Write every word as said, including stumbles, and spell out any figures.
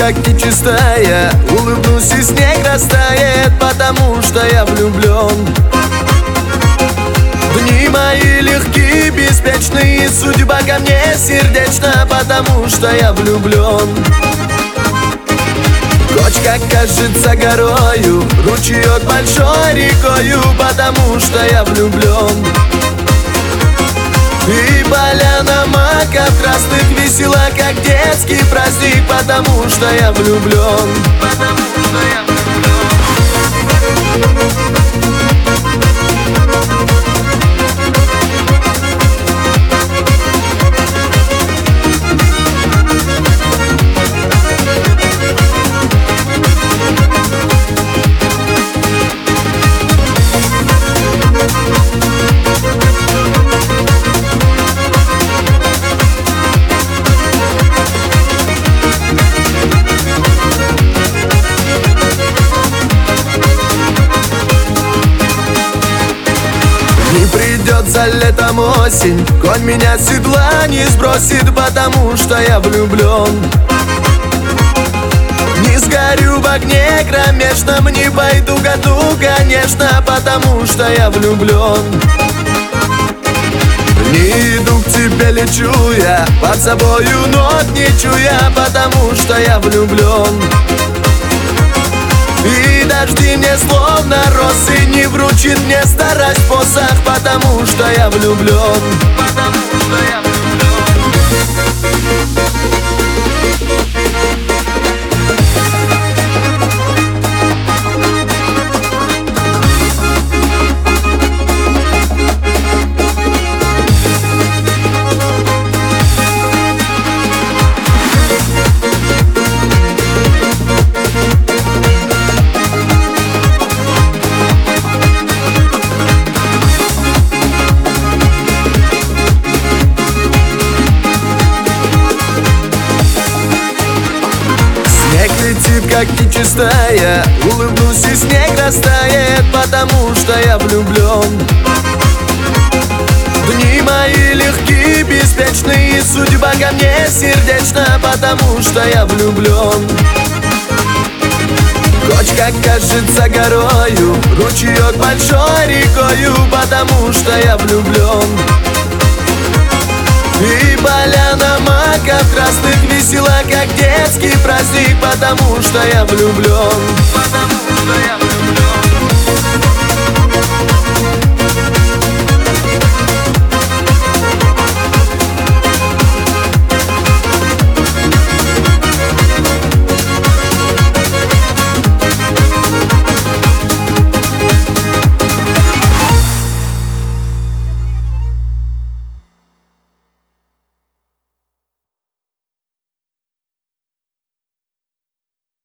как нечистая, улыбнусь и снег растает, потому что я влюблен. Дни мои легкие, беспечные, судьба ко мне сердечна, потому что я влюблен. Кочка кажется горою, ручеек большой рекою, потому что я влюблен. И поляна маков красных весела, как детский праздник, потому что я влюблен. Потому что я влюблен. Не придет за летом осень, конь меня с седла не сбросит, потому что я влюблен. Не сгорю в огне кромешном, не пойду к году, конечно, потому что я влюблен. Не иду к тебе, лечу я, под собою ног не чуя, потому что я влюблен. И дожди мне словно росы не вручит мне старость посох, потому что я влюблен. Потому что я влюблен. Летит как нечистая, улыбнусь и снег растает, потому что я влюблен. Дни мои легкие, беспечные, судьба ко мне сердечна, потому что я влюблен. Кочка кажется горою, ручеек большой рекою, потому что я влюблен. И поляна маков красных весела, как детский праздник, потому что я влюблен. Потому что я влюблен.